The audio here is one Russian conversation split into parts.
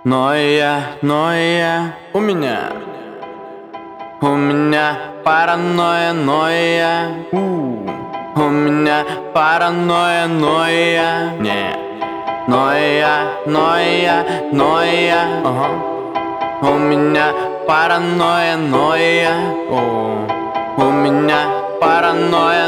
Ноя, у меня паранойя, у меня паранойя, не, ноя, у меня паранойя, у меня паранойя,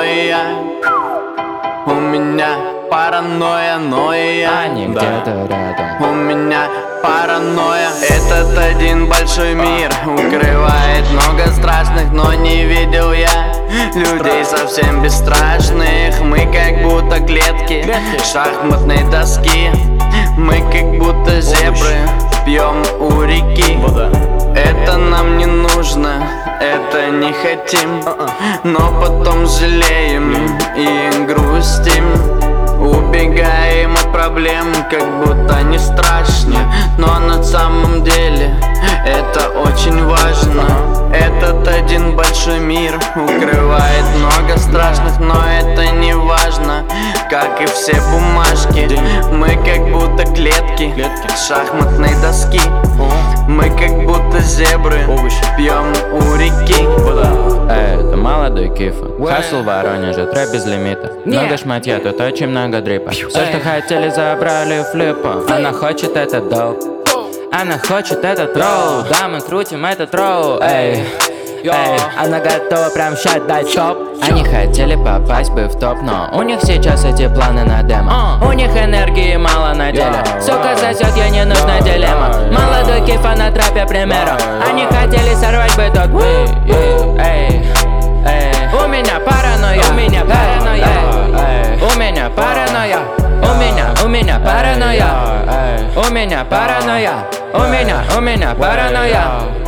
у меня паранойя, Они где-то рядом. У меня паранойя. Этот один большой мир укрывает много страшных, но не видел я людей совсем бесстрашных. Мы как будто клетки шахматной доски. Мы как будто зебры пьем у реки. Это нам не нужно, это не хотим, но потом жалеем и грустим. Убегаем от проблем, как будто не страшно, но на самом деле это очень важно. Этот один большой мир укрывает много страшных, но это не важно, как и все бумажки. Мы как будто клетки шахматной доски. Мы как будто зебры пьем у реки. Это молодой Кифа. Хасл в Воронеже, трэп без лимита. Много шматья, тут очень много дрипа. Все, что хотели, забрали флипа. Она хочет этот доп, она хочет этот роу. Да, мы крутим этот роу, эй. Она готова прям щас дать чоп. Они хотели попасть бы в топ, но у них сейчас эти планы на демо. У них энергии мало на деле. Сука сосет, ей не нужна дилемма. Молодой Кифа на тропе примером. Они хотели сорвать бы тот бит. У меня паранойя, у меня паранойя, у меня паранойя, у меня паранойя, у меня паранойя, у меня паранойя.